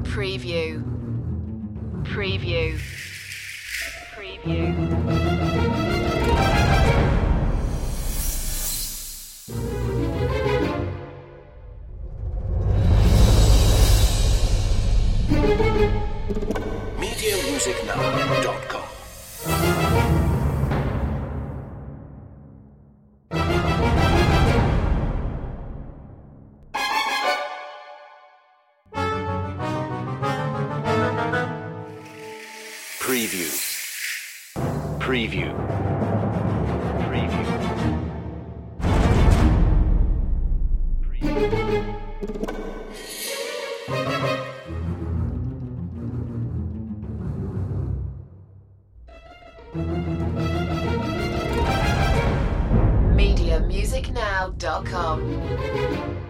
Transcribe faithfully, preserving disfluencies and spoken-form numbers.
Preview. Preview. Preview. media music now dot com. Preview. Preview. Preview. media music now dot com